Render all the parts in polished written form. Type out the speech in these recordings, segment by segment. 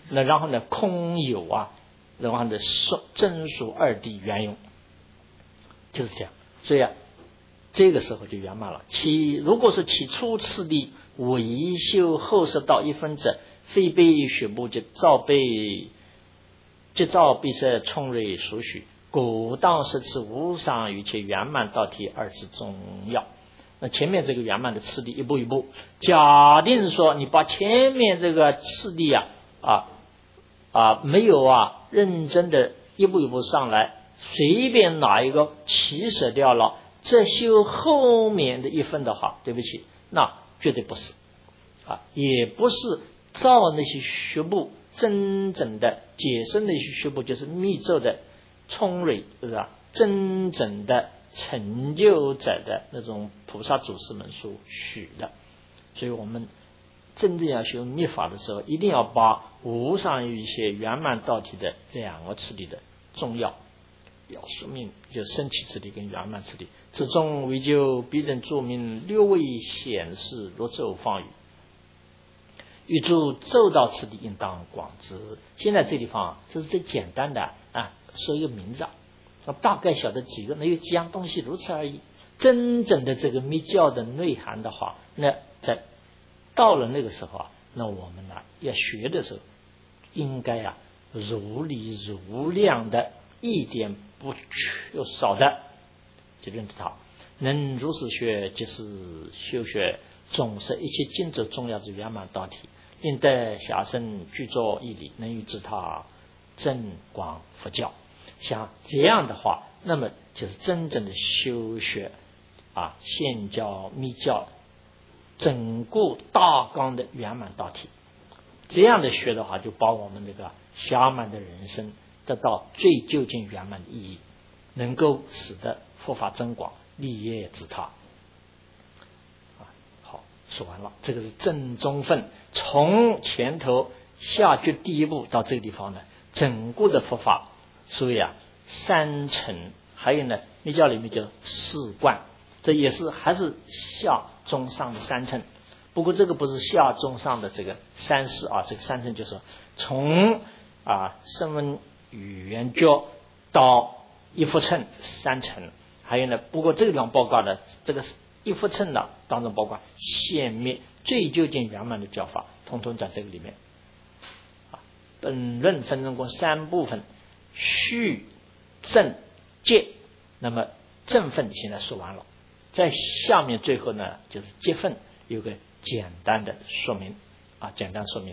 那然后呢空有啊，然后呢真属二谛圆融，就是这样。所以啊，这个时候就圆满了。如果是其初次第维修后世道一分者，非被学部即照被设冲锐所许，故当是此无上于其圆满道体二之重要。那前面这个圆满的次第一步一步，假定说你把前面这个次第没有认真的一步一步上来，随便哪一个起舍掉了，这修后面的一分的话，对不起，那绝对不是也不是照那些学部真正的解释，那些学部就是密咒的冲锐，是吧？真正的成就者的那种菩萨祖师们所许的。所以我们真正要修密法的时候，一定要把无上于一些圆满道体的两个次第的重要要说明，就升起次第跟圆满次第。此中为就必人注明六位显示如咒方语，欲注咒道次第应当广之。现在这地方这是最简单的说一个名字大概晓得几个，那有几样东西如此而已。真正的这个密教的内涵的话，那到了那个时候那我们要学的时候，应该如理如量的，一点不缺少的就认知它。能如是学，即是修学总是一切经咒重要之圆满道体，令得下生具作义理，能与知他正广佛教。像这样的话，那么就是真正的修学现教密教整个大纲的圆满道体。这样的学的话，就把我们这个暇满的人生得到最究竟圆满的意义，能够使得佛法增广，利业自他。好，说完了，这个是正中分。从前头下去第一步到这个地方呢，整个的佛法，所以三层，还有呢密教里面叫四观，这也是还是下中上的三层。不过这个不是下中上的这个三世这个三层就是从声闻语言教到一佛乘三层，还有呢，不过这个地方报告的这个一佛乘当中包括现灭最究竟圆满的教法，统统在这个里面。本论分成共三部分，序正戒。那么正分现在说完了，在下面最后呢就是戒分，有个简单的说明简单说明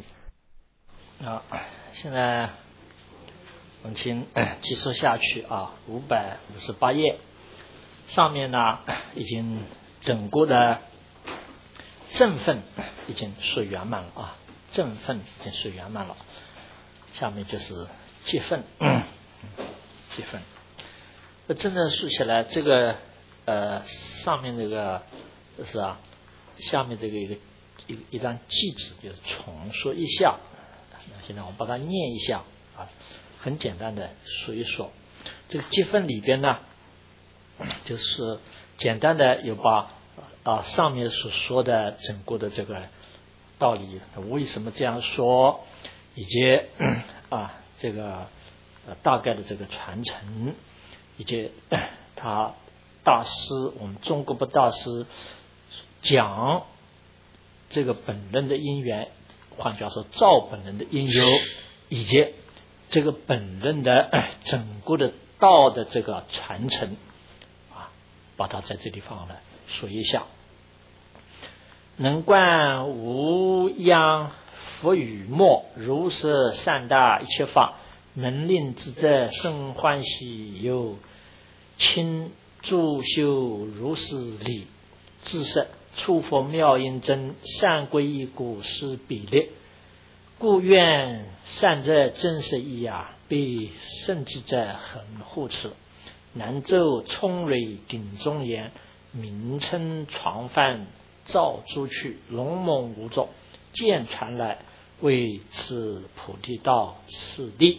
现在我们请继续下去558页，上面呢已经整个的正分已经说圆满了正分已经说圆满了，下面就是戒分戒分。真正说起来，这个上面这个就是下面这个一张记纸，就是重说一下。现在我们把它念一下很简单的说一说。这个戒分里边呢，就是简单的有把上面所说的整个的这个道理，为什么这样说，以及这个大概的这个传承，以及他大师，我们中国的大师讲这个本人的因缘，换句话说照本人的因由，以及这个本人的整个的道的这个传承把它在这地方呢说一下。能观无央佛语末，如是善大一切法，能令智者生欢喜，有亲助修如是理，自设处佛妙音真，善归依故施比例，故愿善者真实义被圣智者恒护持。南州冲蕊顶中言，名称传梵照诸去，龙猛无作，见传来，为此菩提道次第。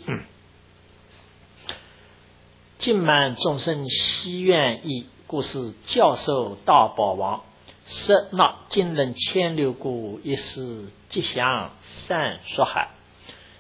尽满众生希愿意，故是教授大宝王，摄纳经人千流故，一时吉祥善说海。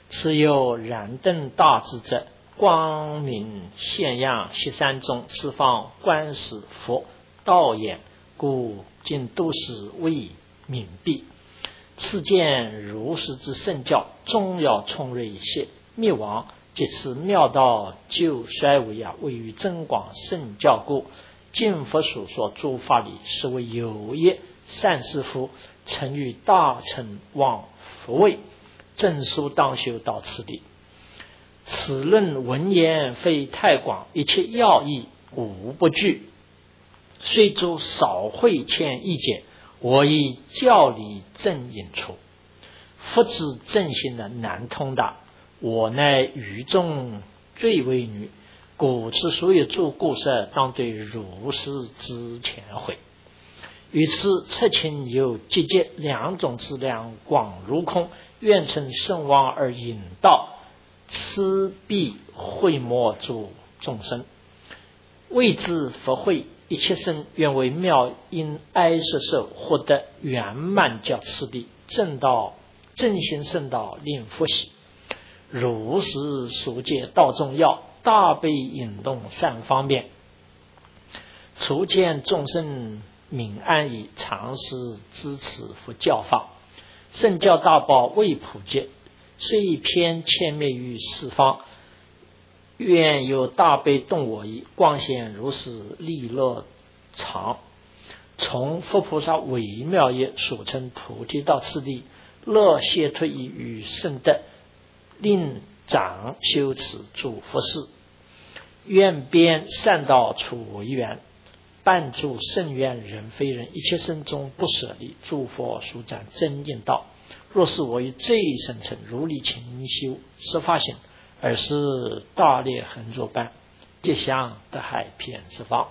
此有燃灯大智者，光明现样悉三中，此方观世佛道也，故今都是为冥蔽。此见如是之圣教，终要冲锐谢灭亡，即此妙道就衰微位于增广圣教故。今佛所说诸法理，是为有业善师父，曾于大乘往佛位，正书当修到此地。此论文言非太广，一切要义无不具，虽诸少会欠意见，我以教理正引出。佛之正心的难通达，我乃愚众最为女，故此所有诸故事，当对如是之前悔。于此测情有积极两种质量，广如空，愿成圣王而引导，此必会莫诸众生。谓之佛会一切生，愿为妙因哀舍受，获得圆满教次第，正道正心圣道，令佛喜。如是所见道中要，大悲引动善方便，除见众生敏安以常时支持佛教法。圣教大宝未普及，虽偏迁灭于四方，愿有大悲动我意，光显如是利乐常。从佛菩萨微妙业所称菩提道次第，乐解脱意与圣德，令长修持诸佛事。愿边善道处为缘，伴助圣愿人非人，一切生中不舍离，诸佛殊展真应道。若是我于这一生成如理勤修十法行，而是大烈恒作般，吉祥得海遍十方。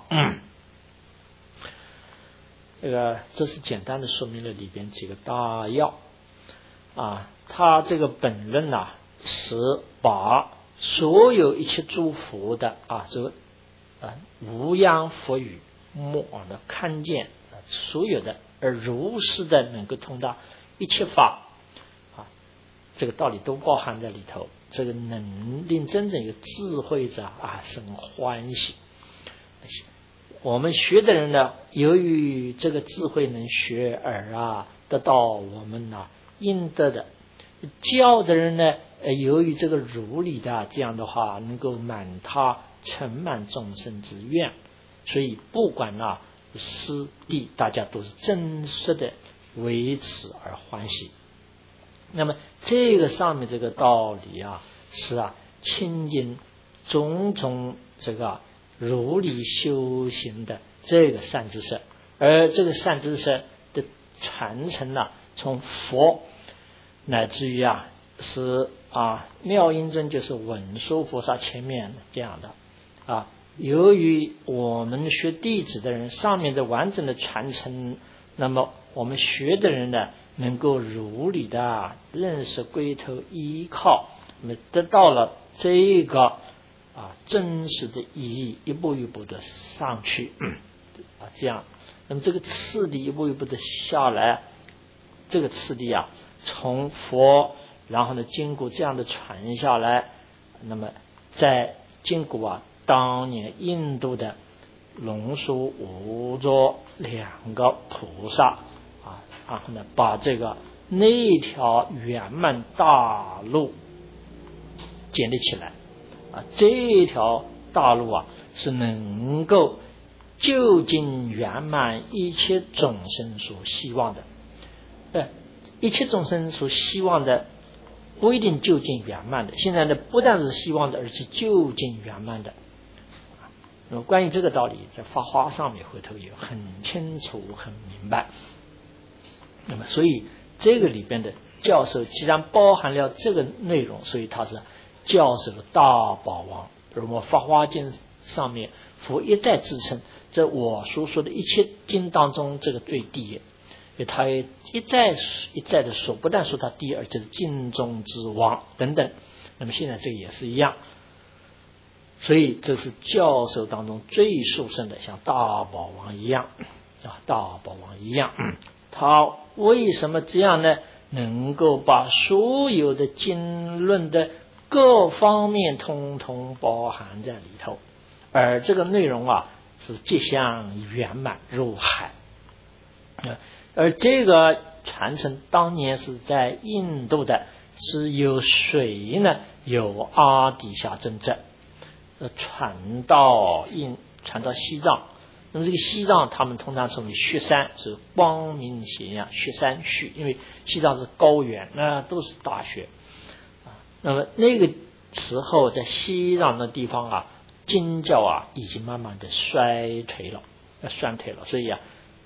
这是简单的说明了里边几个大要啊。他这个本论是把所有一切诸佛的无央佛语莫的看见所有的，而如是的能够通达一切法这个道理都包含在里头。这个能令真正有智慧者生欢喜。我们学的人呢，由于这个智慧能学而得到我们应得的；教的人呢，由于这个如理的这样的话，能够满他承满众生之愿。所以不管师弟，大家都是真实的为此而欢喜。那么这个上面这个道理是亲近种种这个如理修行的这个善知识，而这个善知识的传承从佛乃至于是妙音尊就是文殊菩萨前面这样的由于我们学弟子的人上面的完整的传承，那么我们学的人呢，能够如理的认识归头依靠，那么得到了这个真实的意义，一步一步的上去这样，那么这个次第一步一步的下来，这个次第从佛然后呢经过这样的传下来，那么在经过当年印度的龙树无着两个菩萨然后呢把这个那条圆满大路建立起来这条大路是能够究竟圆满一切众生所希望的。一切众生所希望的不一定究竟圆满的，现在呢不但是希望的，而且究竟圆满的。那么关于这个道理，在法华上面回头也很清楚很明白。那么所以这个里边的教授既然包含了这个内容，所以他是教授的大宝王。而我们法华经上面佛一再自称，这我所说的一切经当中这个最第一，他一再的说，不但说他第一，而且是经中之王等等。那么现在这个也是一样，所以这是教授当中最殊胜的，像大宝王一样大宝王一样。他为什么这样呢？ 能够把所有的经论的各方面通通包含在里头，而这个内容啊是即向圆满入海。而这个传承当年是在印度的，是由谁呢？由阿底峡真者传到西藏。那么这个西藏他们通常称为雪山，是光明显呀，雪山雪，因为西藏是高原，那都是大雪啊。那么那个时候在西藏的地方啊，经教啊已经慢慢的衰退了，所以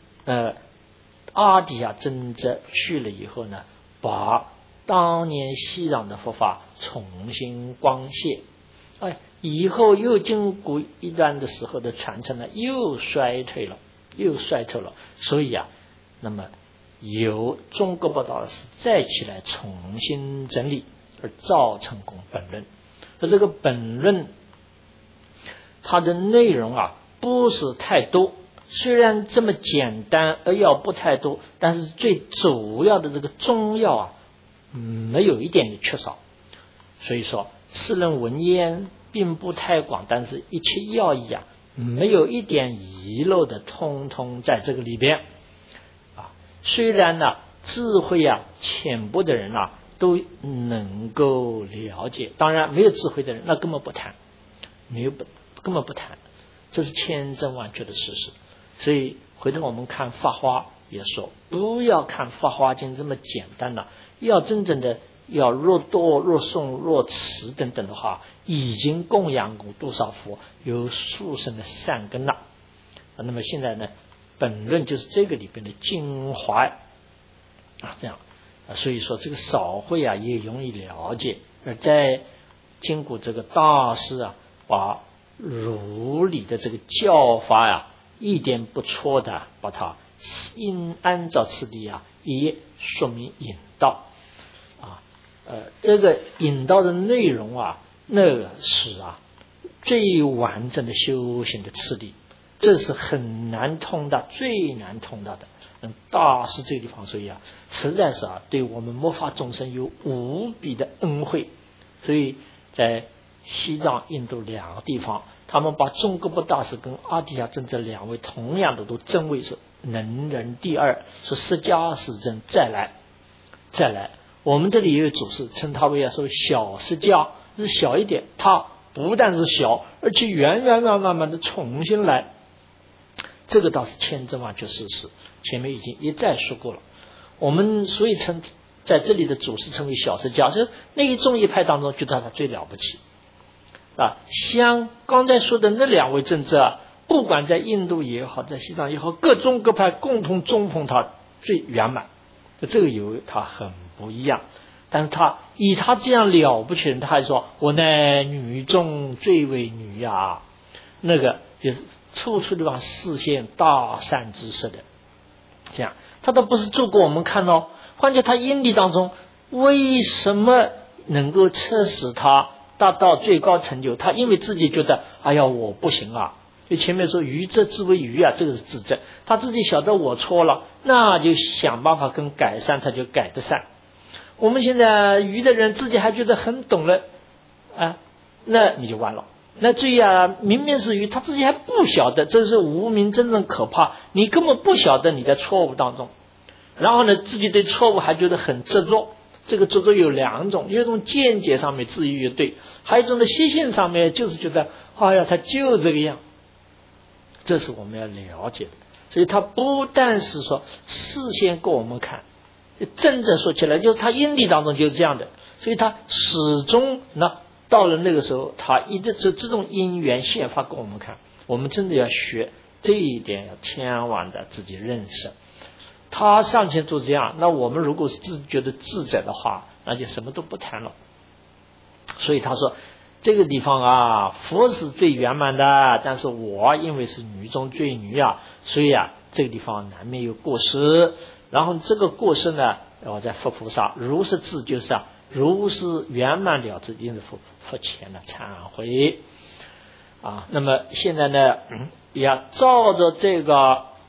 阿底峡真者去了以后呢，把当年西藏的佛法重新光谢，以后又经过一段的时候的传承呢，又衰退了，所以那么由中国布道师再起来重新整理，而造成功本论。而这个本论它的内容不是太多，虽然这么简单而要不太多，但是最主要的这个中药没有一点也缺少。所以说世人文言并不太广，但是一切要义没有一点遗漏的，通通在这个里边虽然智慧浅薄的人都能够了解，当然没有智慧的人那根本不谈，根本不谈，这是千真万确的事实。所以回头我们看法华也说，不要看法华经这么简单了，要真正的要若多若颂若持等等的话，已经供养过多少佛，有殊胜的善根了。那么现在呢，本论就是这个里边的精华这样所以说这个少会也容易了解。而在经过这个大师把如理的这个教法一点不错的把它按照次第也说明引导这个引导的内容那个是最完整的修行的次第，这是很难通达，最难通达的。大师这个地方所以实在是对我们末法众生有无比的恩惠。所以在西藏印度两个地方，他们把中国布大师跟阿底峡真这两位同样的都称为是能人第二，说释迦世尊再来。我们这里也有祖师称他为说小释迦，是小一点，他不但是小，而且圆满的重新来，这个倒是千真万确事实，前面已经一再说过了。我们所以称在这里的祖师称为小释迦，就是那一宗一派当中觉得他最了不起像刚才说的那两位真者不管在印度也好，在西藏也好，各宗各派共同尊奉他最圆满，这个有他很不一样。但是他以他这样了不起的人，他还说我乃女中最为女那个就是处处地方示现大善知识的，这样他都不是做过我们看况且他因地当中为什么能够测试他达到最高成就？他因为自己觉得我不行就前面说愚者自为愚这个是自证，他自己晓得我错了，那就想办法跟改善，他就改得善。我们现在愚的人自己还觉得很懂了那你就完了。那至于明明是愚，他自己还不晓得，这是无明真正可怕，你根本不晓得你在错误当中，然后呢自己对错误还觉得很执着。这个执着有两种，有一种见解上面自以为对，还有一种的习性上面就是觉得他就这个样，这是我们要了解的。所以他不但是说事先给我们看，真正说起来就是他因地当中就是这样的，所以他始终到了那个时候，他一直这种因缘现发给我们看。我们真的要学这一点，要千万的自己认识。他上前做这样，那我们如果是觉得自在的话，那就什么都不谈了。所以他说这个地方佛是最圆满的，但是我因为是女中最女所以这个地方难免有过失。然后这个过失呢，我在佛菩萨如是智，就是如是圆满了之，因为佛前的忏悔那么现在呢，也照着这个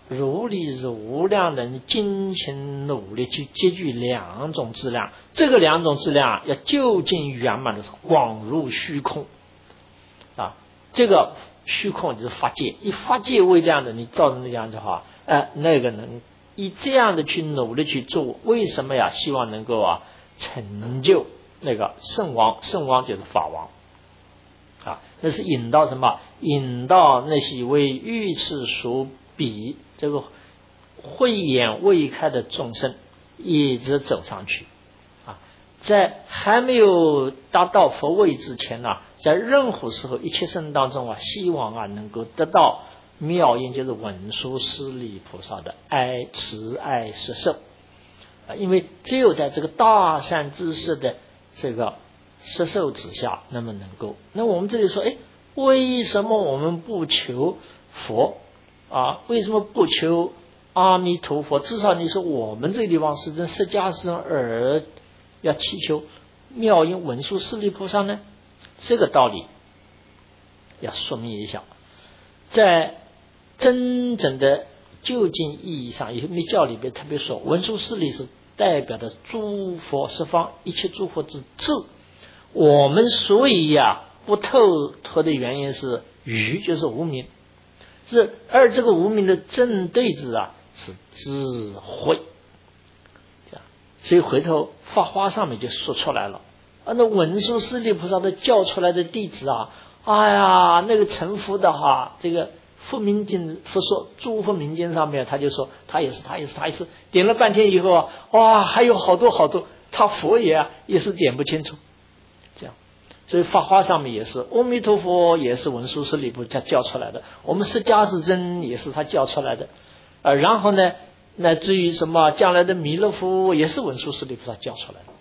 如理如量的你精勤努力去积聚两种质量，这个两种质量要究竟圆满的时候，广入虚空啊，这个虚空就是法界，以法界为量的，你照着那样的话，那个能以这样的去努力去做，为什么呀？希望能够成就那个圣王，圣王就是法王啊，那是引到什么？引到那些为欲次所比这个慧眼未开的众生，一直走上去啊，在还没有达到佛位之前呢，在任何时候一切生当中希望能够得到妙音，就是文殊师利菩萨的慈爱摄受因为只有在这个大善知识的这个摄受之下，那么能够，那我们这里说，为什么我们不求佛为什么不求阿弥陀佛？至少你说我们这个地方是真释迦世尊而要祈求妙音文殊师利菩萨呢？这个道理要说明一下，在真正的究竟意义上，有密教里边特别说，文殊师利是代表的诸佛十方一切诸佛之智。我们所以不透脱的原因是愚，就是无明，而这个无明的正对子是智慧，这样，所以回头法华上面就说出来了那文殊师利菩萨的教出来的弟子那个成佛的这个佛明经佛说诸佛明经上面他就说他也是点了半天以后还有好多好多，他佛也是点不清楚，这样。所以法华上面也是，阿弥陀佛也是文殊师利菩萨教出来的，我们释迦世尊也是他教出来的然后呢，那至于什么将来的弥勒佛也是文殊师利菩萨教出来的。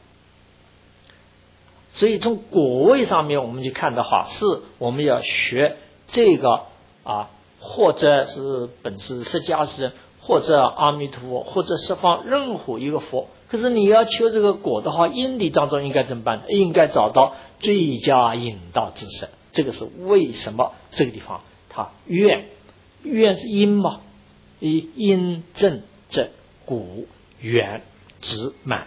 所以从果位上面我们就看的话，是我们要学这个或者是本师释迦世尊，或者阿弥陀佛，或者十方任何一个佛。可是你要求这个果的话，因地当中应该怎么办？应该找到最佳引导之身。这个是为什么这个地方它愿是因嘛，以因正正果圆直满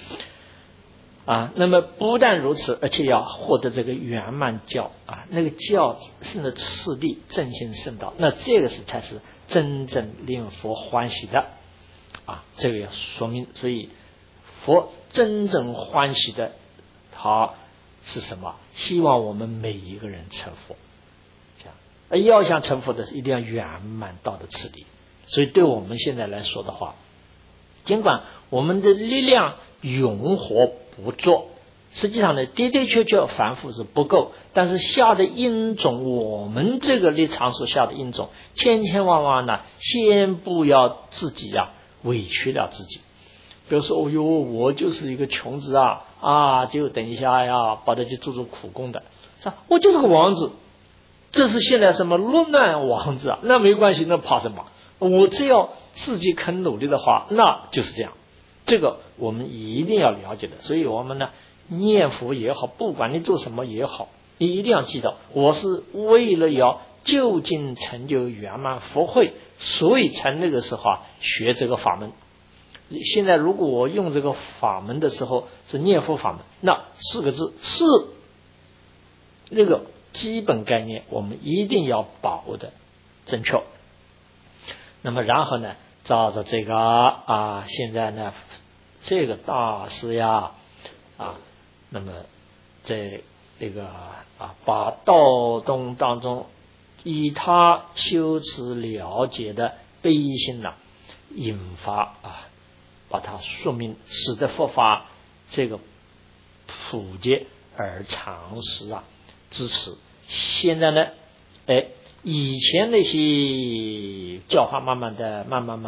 那么不但如此，而且要获得这个圆满教那个教是那次第正心圣道，那这个才是真正令佛欢喜的这个要说明。所以佛真正欢喜的他是什么？希望我们每一个人成佛，这样。而要想成佛的是一定要圆满道的次第。所以对我们现在来说的话，尽管我们的力量永活不做，实际上呢的确凡夫是不够，但是下的因种，我们这个立场所下的因种，千万呢，先不要自己委屈了自己。比如说我就是一个穷子就等一下把他去做苦工的，是吧？我就是个王子，这是现在什么落难王子那没关系，那怕什么？我只要自己肯努力的话，那就是这样。这个我们一定要了解的。所以我们呢念佛也好，不管你做什么也好，你一定要记得，我是为了要就近成就圆满佛慧，所以才那个时候学这个法门。现在如果我用这个法门的时候是念佛法门，那4个字是那个基本概念，我们一定要把握的正确。那么然后呢，照着这个现在呢这个大师那么在这个把道东当中以他修持了解的悲心引发把它说明，使得佛法这个普及而常识支持。现在呢以前那些教化慢慢的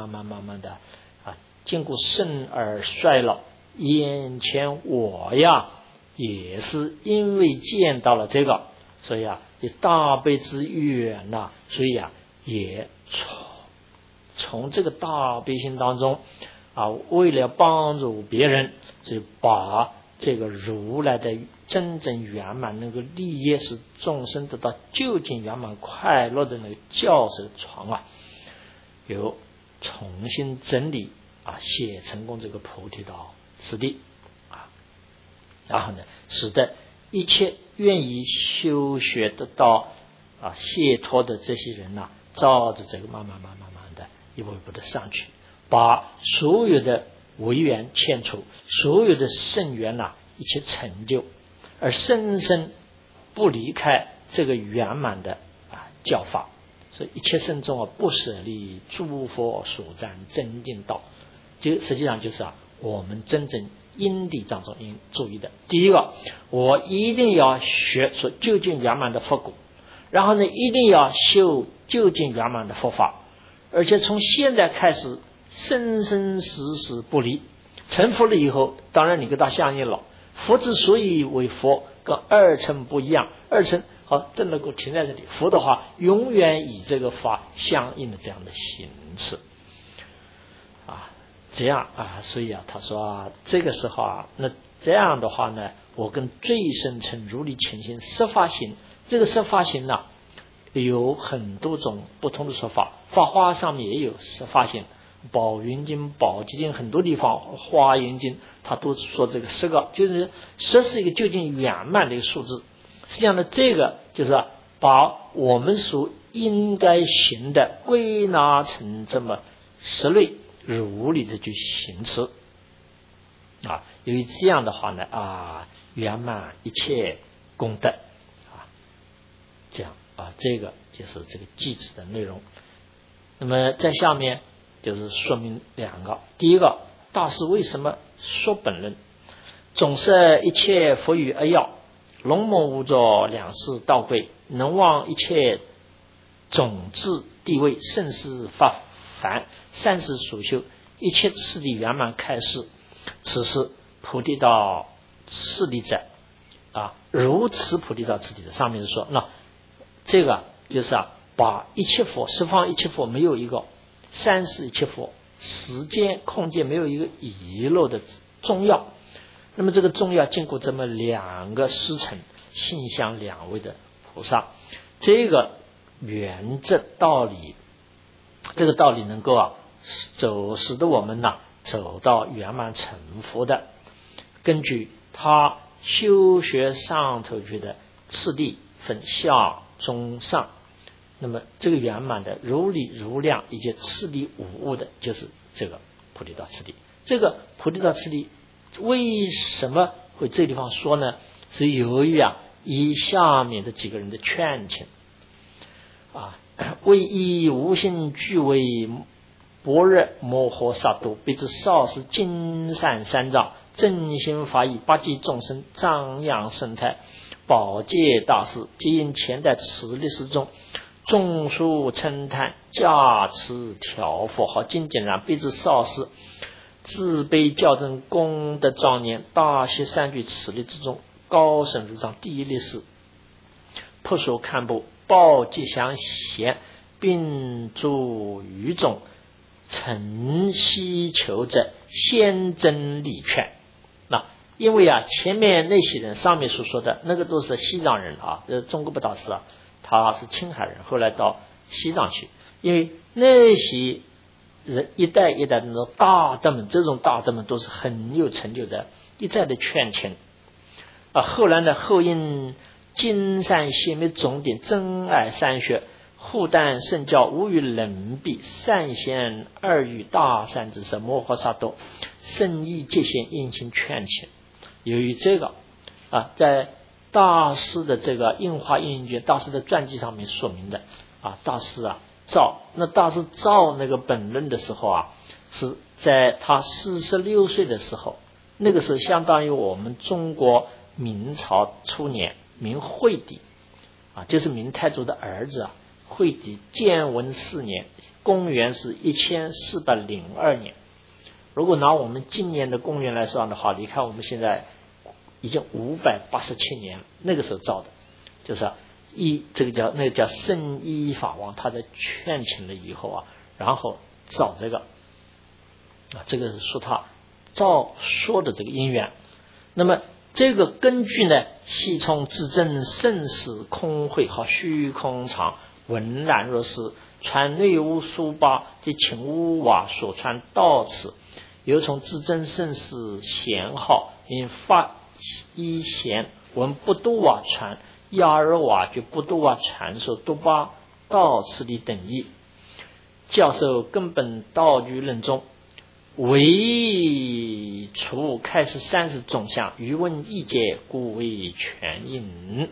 经过盛而衰老，眼前我也是因为见到了这个，所以以大悲之愿所以也从这个大悲心当中为了帮助别人，所以把这个如来的真正圆满能够利益使众生得到究竟圆满快乐的那个教授床有重新整理写成功这个菩提道次第然后呢，使得一切愿意修学得到解脱的这些人照着这个慢慢的一步一步的上去，把所有的违缘欠除，所有的圣缘一切成就，而深深不离开这个圆满的教法。所以一切圣众不舍离诸佛所赞真定道，就实际上就是我们真正因地当中应注意的。第一个，我一定要学所究竟圆满的佛果，然后呢，一定要修究竟圆满的佛法，而且从现在开始生生世世不离。成佛了以后，当然你跟他相应了。佛之所以为佛，跟二乘不一样。二乘好，真能够停在这里。佛的话，永远以这个法相应的这样的形式这样所以他说这个时候那这样的话呢，我跟最深层如理前行十法行，这个十法行有很多种不同的说法，法华上面也有十法行，宝云经、宝积经很多地方，华严经他都说这个10个，就是10是一个究竟圆满的一个数字。实际上呢，这个就是把我们所应该行的归纳成这么10类，如理的去行持由于这样的话呢圆满一切功德这样这个就是这个偈子的内容。那么在下面就是说明2个。第一个，大师为什么说本论？总摄一切佛语而要，龙猛无着两世道贵，能忘一切种智地位，甚是法凡，善事所修，一切次第圆满开示。此是菩提道次第者如此菩提道次第的。上面说那这个就是把一切佛十方一切佛没有一个三世一切佛，时间空间没有一个遗漏的重要。那么这个重要经过这么2个师承，性相2位的菩萨，这个原则道理，这个道理能够使得我们走到圆满成佛的。根据他修学上头去的次第分下中上，那么这个圆满的如理如量以及次第无误的，就是这个菩提道次第。这个菩提道次第为什么会这地方说呢？是由于以下面的几个人的劝请为以无心具为般若摩诃萨埵，彼之少时金善三藏，真心法义，八济众生，张扬生态，宝戒大师，皆因前代此历史中众书称叹，加持调佛号精简然，彼之少时自卑校正，功德庄严，大悉善具此力之中，高深如上，第一历史破所堪布，报吉祥贤，并诸于众，诚希求者，先真理劝。因为前面那些人上面所说的那个都是西藏人中国不大师他是青海人，后来到西藏去。因为那些人一代一代的大德们，这种大德们都是很有成就的，一再的劝请后来呢，后因金山显密总点，真爱三学，护旦圣教，无与伦比，善贤2语，大善之神摩诃萨埵，圣意界限，殷勤劝请。由于这个在大师的这个印花印卷，大师的传记上面说明的大师大师造那个本论的时候是在他46岁的时候，那个时候相当于我们中国明朝初年明惠帝就是明太祖的儿子惠帝建文4年，公元是1402年。如果拿我们今年的公元来算的话，你看我们现在已经587年，那个时候造的，就是那个叫圣依法王，他在劝请了以后然后造这个这个是说他造说的这个因缘。那么这个根据呢，系从自证圣死空慧虚空常文然若是传内务书巴及秦巫瓦所传道次，由从至真圣师贤号，因发一贤闻不多瓦传亚尔瓦就不多瓦传授多巴道次的等义，教授根本道具论中，唯除开始30种相，余问意解，故为全引。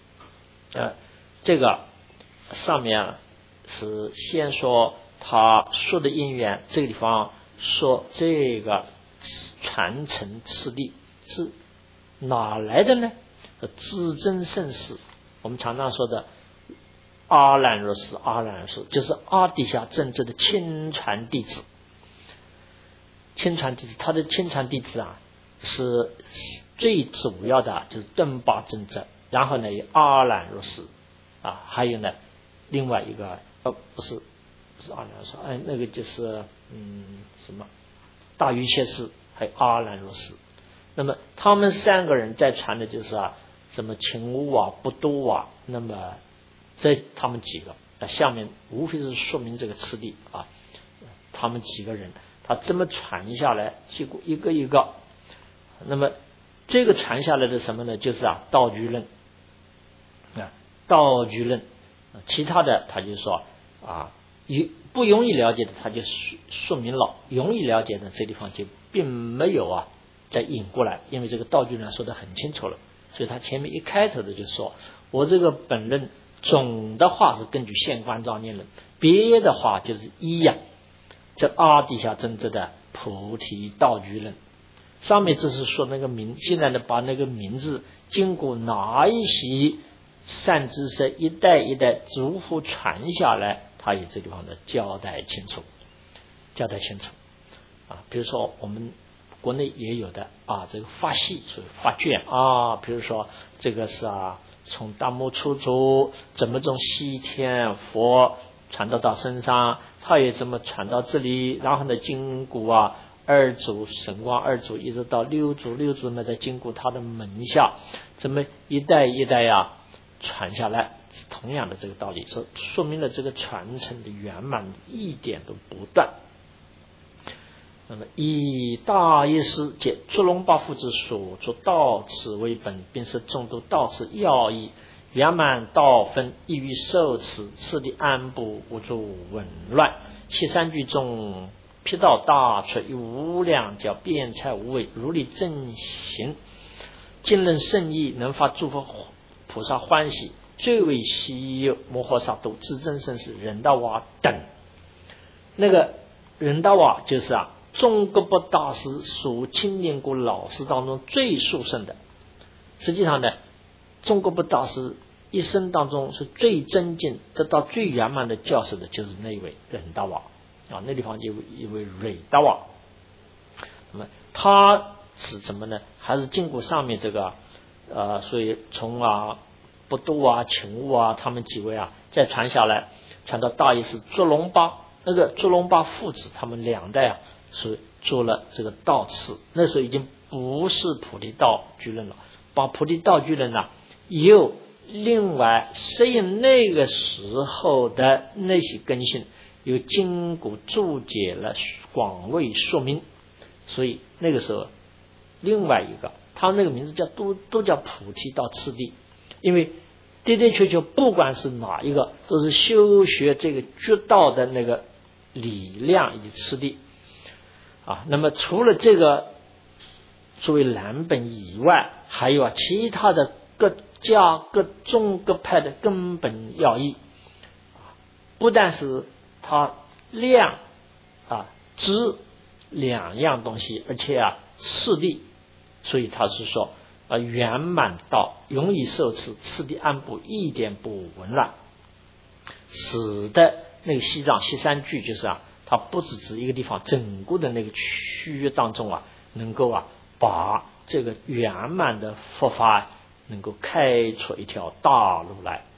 这个上面是先说他说的因缘，这个地方说这个传承次第是哪来的呢？至真圣师，我们常常说的阿兰若斯，阿兰若斯就是阿底峡真正的亲传弟子。亲传弟子，他的亲传弟子啊，是最主要的就是顿巴真者，然后呢有阿兰若斯啊，还有呢另外一个不是阿兰若斯，那个就是什么大瑜切士，还有阿兰若斯。那么他们3个人在传的就是什么秦巫啊、不多啊，那么这他们几个下面无非是说明这个次第啊，他们几个人他这么传下来，结果一个一个，那么这个传下来的什么呢？就是道具论道具论，其他的他就说不容易了解的他就说明了，容易了解的这地方就并没有再引过来，因为这个道具论说得很清楚了，所以他前面一开头的就说，我这个本论总的话是根据现观照念论，别的话就是这阿底峡真正的菩提道具论。上面这是说那个名，现在呢把那个名字经过哪一些善知识一代一代逐步传下来，他也这地方的交代清楚比如说我们国内也有的这个法系属于法卷比如说这个是从大摩出祖怎么从西天佛传到身上，他也这么传到这里，然后呢经过二祖神光二祖一直到六祖呢在经过他的门下，这么一代一代传下来，同样的这个道理，说明了这个传承的圆满一点都不断。那么以大业师解卓龙巴父子所作道次为本，并是众多道次要义，圆满道分易于受持，次第安布无助紊乱。其3句中辟道大出，以无量叫辩才无畏，如理正行，尽任圣意，能发诸佛菩萨欢喜，最为稀有摩诃萨都至真圣师仁达瓦等。那个仁达瓦就是中国不大师属青年国老师当中最殊胜的。实际上呢，中国不大师一生当中是最尊敬得到最圆满的教授的就是那一位仁达瓦那地方就有一位瑞达瓦。那么他是怎么呢？还是经过上面这个所以从不多秦巫他们几位再传下来，传到大意是卓龙巴，那个卓龙巴父子他们2代是做了这个道次，那时候已经不是菩提道具论了，把菩提道具论又另外适应那个时候的那些根性，又经过注解了广为说明，所以那个时候另外一个他那个名字都叫菩提道次第，因为的的确确不管是哪一个都是修学这个觉道的那个理量以及次第那么除了这个作为蓝本以外，还有其他的各家各宗各派的根本要义，不但是它量质2样东西，而且次第，所以他是说圆满道容易受持，次第安布一点不紊乱，使得那个西藏西3句就是它不只是一个地方，整个的那个区域当中能够把这个圆满的佛法能够开出一条大路来。